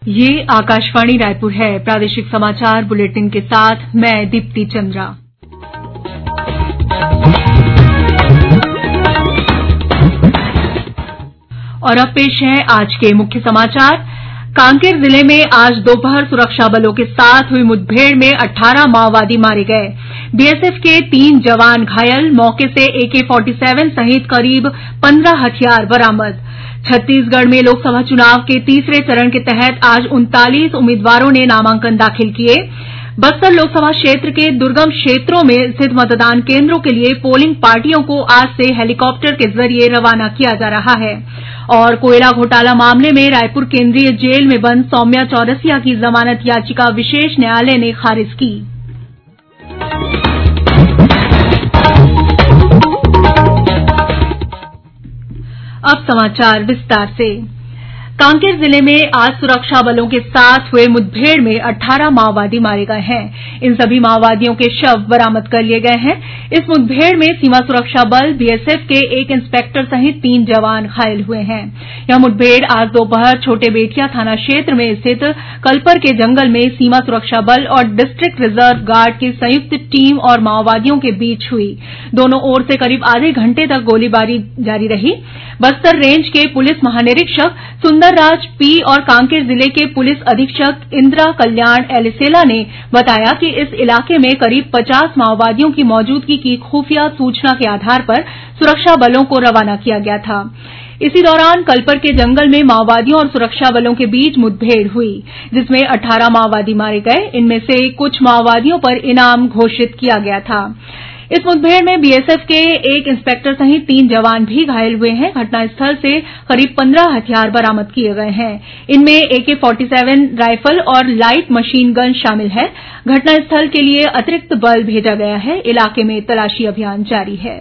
ये आकाशवाणी रायपुर है। प्रादेशिक समाचार बुलेटिन के साथ मैं दीप्ति चंद्रा। और अब पेश है आज के मुख्य समाचार। कांकेर जिले में आज दोपहर सुरक्षा बलों के साथ हुई मुठभेड़ में 18 माओवादी मारे गए। बीएसएफ के 3 जवान घायल। मौके से AK-47 सहित करीब 15 हथियार बरामद। छत्तीसगढ़ में लोकसभा चुनाव के तीसरे चरण के तहत आज 39 उम्मीदवारों ने नामांकन दाखिल किए। बस्तर लोकसभा क्षेत्र के दुर्गम क्षेत्रों में स्थित मतदान केंद्रों के लिए पोलिंग पार्टियों को आज से हेलीकॉप्टर के जरिए रवाना किया जा रहा है। और कोयला घोटाला मामले में रायपुर केंद्रीय जेल में बंद सौम्या चौरसिया की जमानत याचिका विशेष न्यायालय ने खारिज की। अब समाचार विस्तार से। कांकेर जिले में आज सुरक्षा बलों के साथ हुए मुठभेड़ में 18 माओवादी मारे गए हैं। इन सभी माओवादियों के शव बरामद कर लिए गए हैं। इस मुठभेड़ में सीमा सुरक्षा बल बीएसएफ के 1 इंस्पेक्टर सहित 3 जवान घायल हुए हैं। यह मुठभेड़ आज दोपहर छोटे बेटिया थाना क्षेत्र में स्थित कलपर के जंगल में सीमा सुरक्षा बल और डिस्ट्रिक्ट रिजर्व गार्ड की संयुक्त टीम और माओवादियों के बीच हुई। दोनों ओर से करीब आधे घंटे तक गोलीबारी जारी रही। बस्तर रेंज के पुलिस महानिरीक्षक सुंदरराज पी और कांकेर जिले के पुलिस अधीक्षक इंदिरा कल्याण एलिसेला ने बताया कि इस इलाके में करीब 50 माओवादियों की मौजूदगी की खुफिया सूचना के आधार पर सुरक्षा बलों को रवाना किया गया था। इसी दौरान कलपर के जंगल में माओवादियों और सुरक्षा बलों के बीच मुठभेड़ हुई, जिसमें 18 माओवादी मारे गए। इनमें से कुछ माओवादियों पर इनाम घोषित किया गया था। इस मुठभेड़ में बीएसएफ के 1 इंस्पेक्टर सहित 3 जवान भी घायल हुए हैं। घटनास्थल से करीब 15 हथियार बरामद किए गए हैं। इनमें AK-47 राइफल और लाइट मशीन गन शामिल है। घटनास्थल के लिए अतिरिक्त बल भेजा गया है। इलाके में तलाशी अभियान जारी है।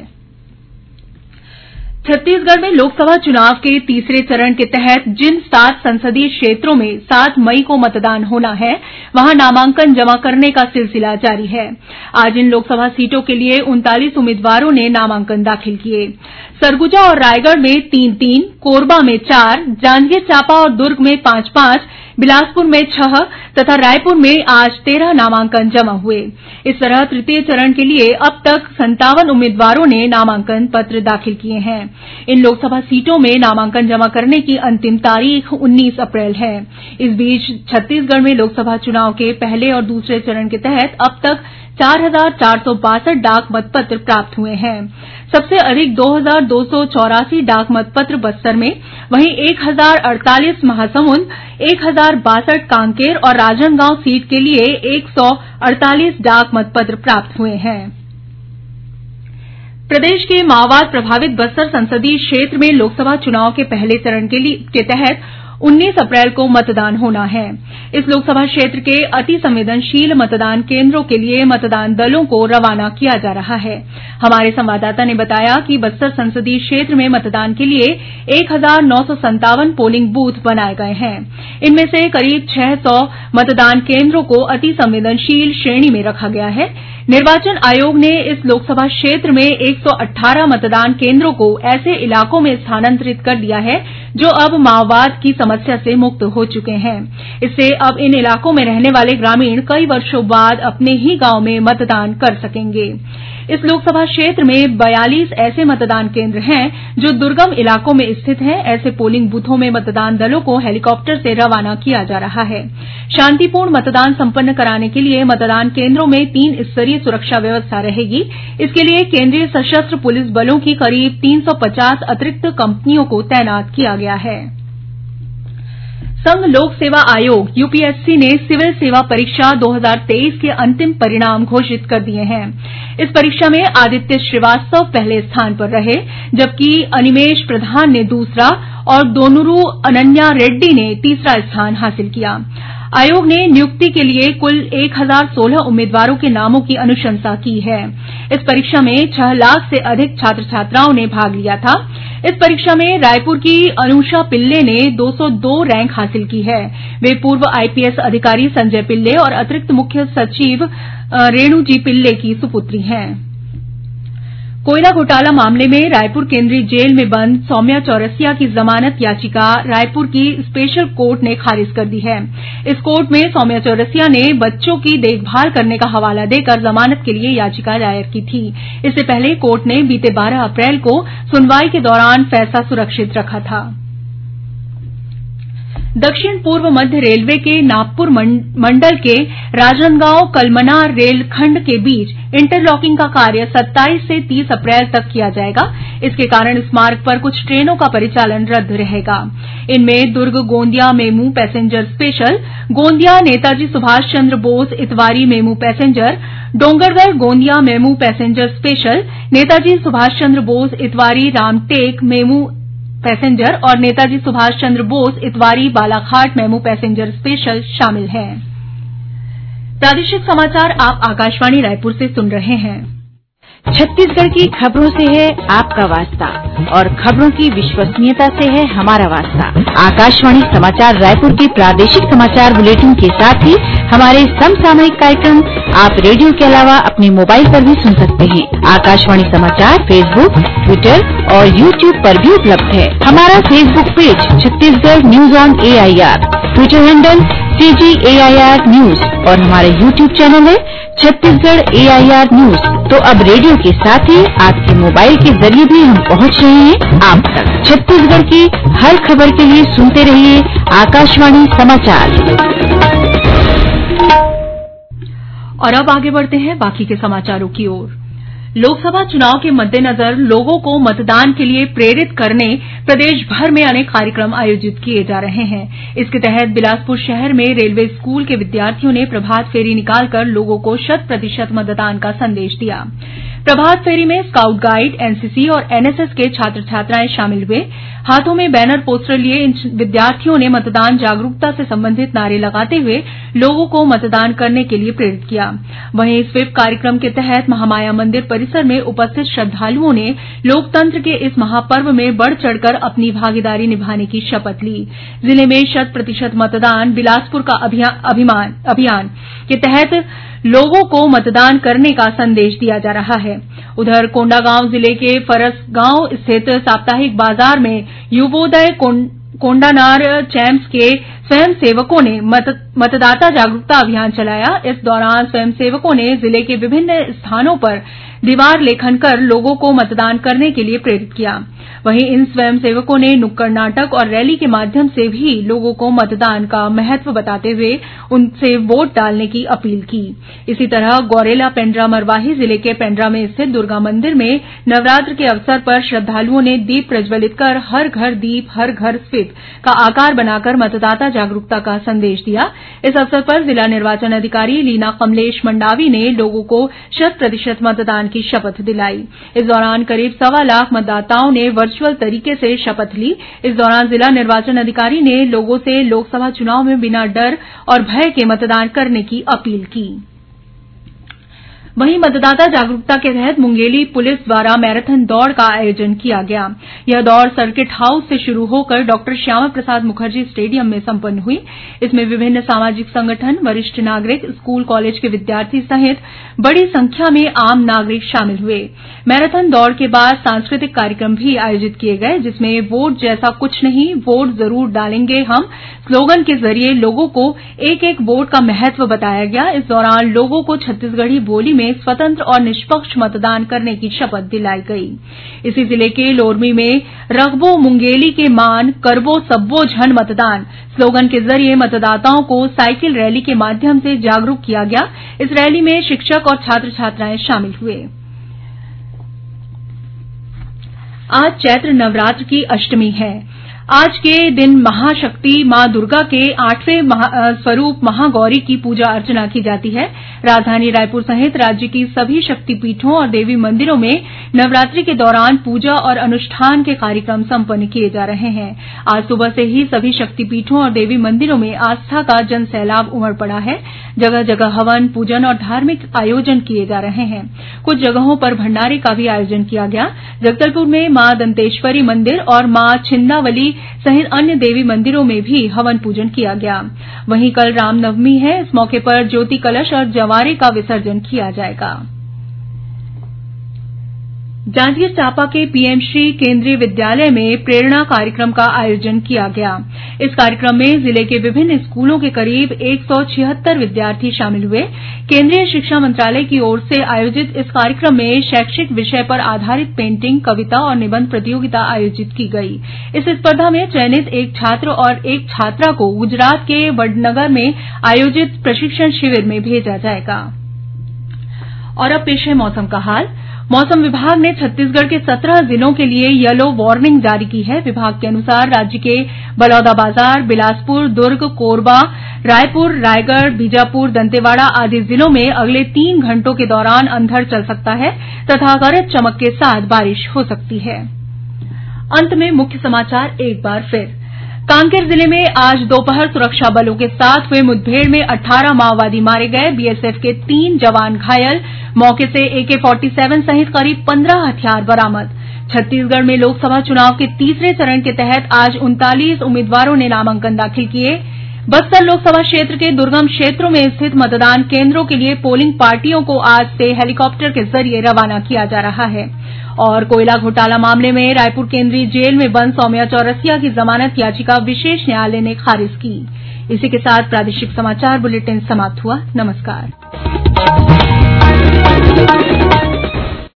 छत्तीसगढ़ में लोकसभा चुनाव के तीसरे चरण के तहत जिन 7 संसदीय क्षेत्रों में 7 मई को मतदान होना है, वहां नामांकन जमा करने का सिलसिला जारी है। आज इन लोकसभा सीटों के लिए 39 उम्मीदवारों ने नामांकन दाखिल किए। सरगुजा और रायगढ़ में 3-3, कोरबा में 4, जांजगीर चांपा और दुर्ग में 5-5, बिलासपुर में 6 तथा रायपुर में आज 13 नामांकन जमा हुए। इस तरह तृतीय चरण के लिए अब तक 57 उम्मीदवारों ने नामांकन पत्र दाखिल किए हैं। इन लोकसभा सीटों में नामांकन जमा करने की अंतिम तारीख 19 अप्रैल है। इस बीच छत्तीसगढ़ में लोकसभा चुनाव के पहले और दूसरे चरण के तहत अब तक 4,462 डाक मतपत्र प्राप्त हुए हैं। सबसे अधिक 2,284 डाक मतपत्र बस्तर में, वहीं 1,048 महासमुंद, 1,062 कांकेर और राजनांदगांव सीट के लिए 148 डाक मतपत्र प्राप्त हुए हैं। प्रदेश के माओवाद प्रभावित बस्तर संसदीय क्षेत्र में लोकसभा चुनाव के पहले चरण के तहत 19 अप्रैल को मतदान होना है। इस लोकसभा क्षेत्र के अति संवेदनशील मतदान केंद्रों के लिए मतदान दलों को रवाना किया जा रहा है। हमारे संवाददाता ने बताया कि बस्तर संसदीय क्षेत्र में मतदान के लिए 1,957 पोलिंग बूथ बनाए गए हैं। इनमें से करीब 600 मतदान केंद्रों को अति संवेदनशील श्रेणी में रखा गया है। निर्वाचन आयोग ने इस लोकसभा क्षेत्र में 118 मतदान केंद्रों को ऐसे इलाकों में स्थानांतरित कर दिया है जो अब माओवाद की समस्या से मुक्त हो चुके हैं। इससे अब इन इलाकों में रहने वाले ग्रामीण कई वर्षों बाद अपने ही गांव में मतदान कर सकेंगे। इस लोकसभा क्षेत्र में 42 ऐसे मतदान केंद्र हैं जो दुर्गम इलाकों में स्थित हैं। ऐसे पोलिंग बूथों में मतदान दलों को हेलीकॉप्टर से रवाना किया जा रहा है। शांतिपूर्ण मतदान संपन्न कराने के लिए मतदान केंद्रों में 3 स्तरीय सुरक्षा व्यवस्था रहेगी। इसके लिए केंद्रीय सशस्त्र पुलिस बलों की करीब 350 अतिरिक्त कंपनियों को तैनात किया गया है। संघ लोक सेवा आयोग यूपीएससी ने सिविल सेवा परीक्षा 2023 के अंतिम परिणाम घोषित कर दिए हैं। इस परीक्षा में आदित्य श्रीवास्तव पहले स्थान पर रहे, जबकि अनिमेश प्रधान ने दूसरा और दोनुरु अनन्या रेड्डी ने तीसरा स्थान हासिल किया। आयोग ने नियुक्ति के लिए कुल 1,016 उम्मीदवारों के नामों की अनुशंसा की है। इस परीक्षा में 6 लाख से अधिक छात्र छात्राओं ने भाग लिया था। इस परीक्षा में रायपुर की अनुषा पिल्ले ने 202 रैंक हासिल की है। वे पूर्व आईपीएस अधिकारी संजय पिल्ले और अतिरिक्त मुख्य सचिव रेणु जी पिल्ले की सुपुत्री हैं। कोयला घोटाला मामले में रायपुर केंद्रीय जेल में बंद सौम्या चौरसिया की जमानत याचिका रायपुर की स्पेशल कोर्ट ने खारिज कर दी है। इस कोर्ट में सौम्या चौरसिया ने बच्चों की देखभाल करने का हवाला देकर जमानत के लिए याचिका दायर की थी। इससे पहले कोर्ट ने बीते 12 अप्रैल को सुनवाई के दौरान फैसला सुरक्षित रखा था। दक्षिण पूर्व मध्य रेलवे के नागपुर मंडल के राजनांदगांव कलमना रेलखंड के बीच इंटरलॉकिंग का कार्य 27 से 30 अप्रैल तक किया जाएगा। इसके कारण इस मार्ग पर कुछ ट्रेनों का परिचालन रद्द रहेगा। इनमें Durg Gondia MEMU passenger special, Gondia Netaji Subhash Chandra Bose Itwari MEMU passenger, Dongargarh Gondia MEMU passenger special, Netaji Subhash Chandra Bose Itwari Ramtek MEMU passenger और Netaji Subhash Chandra Bose Itwari Balaghat MEMU passenger special शामिल हैं। प्रादेशिक समाचार आप आकाशवाणी रायपुर से सुन रहे हैं। छत्तीसगढ़ की खबरों से है आपका वास्ता और खबरों की विश्वसनीयता से है हमारा वास्ता। आकाशवाणी समाचार रायपुर के प्रादेशिक समाचार बुलेटिन के साथ ही हमारे समसामयिक कार्यक्रम आप रेडियो के अलावा अपने मोबाइल पर भी सुन सकते हैं। आकाशवाणी समाचार फेसबुक, ट्विटर और यूट्यूब पर भी उपलब्ध है। हमारा Facebook page Chhattisgarh news on AIR, Twitter handle CGAIR news और हमारा यूट्यूब चैनल है छत्तीसगढ़ AIR न्यूज। तो अब रेडियो के साथ ही आपके मोबाइल के जरिए भी हम पहुंच रहे हैं आप तक। छत्तीसगढ़ की हर खबर के लिए सुनते रहिए आकाशवाणी समाचार। और अब आगे बढ़ते हैं बाकी के समाचारों की ओर। लोकसभा चुनाव के मद्देनजर लोगों को मतदान के लिए प्रेरित करने प्रदेश भर में अनेक कार्यक्रम आयोजित किए जा रहे हैं। इसके तहत बिलासपुर शहर में रेलवे स्कूल के विद्यार्थियों ने प्रभात फेरी निकालकर लोगों को 100% मतदान का संदेश दिया। प्रभात फेरी में स्काउट गाइड, एनसीसी और एनएसएस के छात्र छात्राएं शामिल हुए। हाथों में बैनर पोस्टर लिए इन विद्यार्थियों ने मतदान जागरूकता से संबंधित नारे लगाते हुए लोगों को मतदान करने के लिए प्रेरित किया। वहीं स्वीप कार्यक्रम के तहत महामाया मंदिर परिसर में उपस्थित श्रद्धालुओं ने लोकतंत्र के इस महापर्व में बढ़ चढ़कर अपनी भागीदारी निभाने की शपथ ली। जिले में 100% मतदान बिलासपुर का अभियान के तहत लोगों को मतदान करने का संदेश दिया जा रहा है। उधर कोंडागांव जिले के फरसगांव स्थित साप्ताहिक बाजार में युवोदय कोंडानार चैम्प्स के स्वयंसेवकों ने मतदाता जागरूकता अभियान चलाया। इस दौरान स्वयंसेवकों ने जिले के विभिन्न स्थानों पर दीवार लेखन कर लोगों को मतदान करने के लिए प्रेरित किया। वहीं इन स्वयंसेवकों ने नुक्कड़ नाटक और रैली के माध्यम से भी लोगों को मतदान का महत्व बताते हुए उनसे वोट डालने की अपील की। इसी तरह गौरेला पेंड्रा मरवाही जिले के पेंड्रा में स्थित दुर्गा मंदिर में नवरात्र के अवसर पर श्रद्धालुओं ने दीप प्रज्वलित कर हर घर दीप हर घर स्वीप का आकार बनाकर मतदाता जागरूकता का संदेश दिया। इस अवसर पर जिला निर्वाचन अधिकारी लीना कमलेश मंडावी ने लोगों को 100% मतदान की शपथ दिलाई। इस दौरान करीब 1.25 लाख मतदाताओं ने वर्चुअल तरीके से शपथ ली। इस दौरान जिला निर्वाचन अधिकारी ने लोगों से लोकसभा चुनाव में बिना डर और भय के मतदान करने की अपील की। वहीं मतदाता जागरूकता के तहत मुंगेली पुलिस द्वारा मैराथन दौड़ का आयोजन किया गया। यह दौड़ सर्किट हाउस से शुरू होकर डॉक्टर श्यामा प्रसाद मुखर्जी स्टेडियम में संपन्न हुई। इसमें विभिन्न सामाजिक संगठन, वरिष्ठ नागरिक, स्कूल कॉलेज के विद्यार्थी सहित बड़ी संख्या में आम नागरिक शामिल हुए। मैराथन दौड़ के बाद सांस्कृतिक कार्यक्रम भी आयोजित किए गए, जिसमें वोट जैसा कुछ नहीं, वोट जरूर डालेंगे हम स्लोगन के जरिए लोगों को एक एक वोट का महत्व बताया गया। इस दौरान लोगों को छत्तीसगढ़ी बोली में स्वतंत्र और निष्पक्ष मतदान करने की शपथ दिलाई गई। इसी जिले के लोरमी में रगबो मुंगेली के मान करबो सब्बो झन मतदान स्लोगन के जरिए मतदाताओं को साइकिल रैली के माध्यम से जागरूक किया गया। इस रैली में शिक्षक और छात्र छात्राएं शामिल हुए। आज चैत्र नवरात्र की अष्टमी है। आज के दिन महाशक्ति मां दुर्गा के 8वें स्वरूप महागौरी की पूजा अर्चना की जाती है। राजधानी रायपुर सहित राज्य की सभी शक्तिपीठों और देवी मंदिरों में नवरात्रि के दौरान पूजा और अनुष्ठान के कार्यक्रम संपन्न किए जा रहे हैं। आज सुबह से ही सभी शक्तिपीठों और देवी मंदिरों में आस्था का जनसैलाब उमड़ पड़ा है। जगह जगह हवन, पूजन और धार्मिक आयोजन किए जा रहे हैं। कुछ जगहों पर भंडारे का भी आयोजन किया गया। जगदलपुर में मां दंतेश्वरी मंदिर और मां छिंदावली सहित अन्य देवी मंदिरों में भी हवन पूजन किया गया। वहीं कल रामनवमी है। इस मौके पर ज्योति कलश और जवारे का विसर्जन किया जाएगा। जांजगीर चांपा के पीएमश्री केंद्रीय विद्यालय में प्रेरणा कार्यक्रम का आयोजन किया गया। इस कार्यक्रम में जिले के विभिन्न स्कूलों के करीब 176 विद्यार्थी शामिल हुए। केंद्रीय शिक्षा मंत्रालय की ओर से आयोजित इस कार्यक्रम में शैक्षिक विषय पर आधारित पेंटिंग, कविता और निबंध प्रतियोगिता आयोजित की गई। इस स्पर्धा में चयनित एक छात्र और एक छात्रा को गुजरात के वडनगर में आयोजित प्रशिक्षण शिविर में भेजा जाएगा। और अब पेश है मौसम का हाल। मौसम विभाग ने छत्तीसगढ़ के 17 जिलों के लिए येलो वार्निंग जारी की है। विभाग के अनुसार राज्य के बलौदाबाजार, बिलासपुर, दुर्ग, कोरबा, रायपुर, रायगढ़, बीजापुर, दंतेवाड़ा आदि जिलों में अगले 3 घंटों के दौरान अंधड़ चल सकता है तथा गरज चमक के साथ बारिश हो सकती है। अंत में मुख्य समाचार एक बार फिर। कांकेर जिले में आज दोपहर सुरक्षा बलों के साथ हुए मुठभेड़ में 18 माओवादी मारे गए। बीएसएफ के 3 जवान घायल। मौके से AK-47 सहित करीब 15 हथियार बरामद। छत्तीसगढ़ में लोकसभा चुनाव के तीसरे चरण के तहत आज 39 उम्मीदवारों ने नामांकन दाखिल किए। बस्तर लोकसभा क्षेत्र के दुर्गम क्षेत्रों में स्थित मतदान केंद्रों के लिए पोलिंग पार्टियों को आज से हेलीकॉप्टर के जरिए रवाना किया जा रहा है। और कोयला घोटाला मामले में रायपुर केंद्रीय जेल में बंद सौम्या चौरसिया की जमानत याचिका विशेष न्यायालय ने खारिज की। इसी के साथ प्रादेशिक समाचार बुलेटिन समाप्त हुआ। नमस्कार।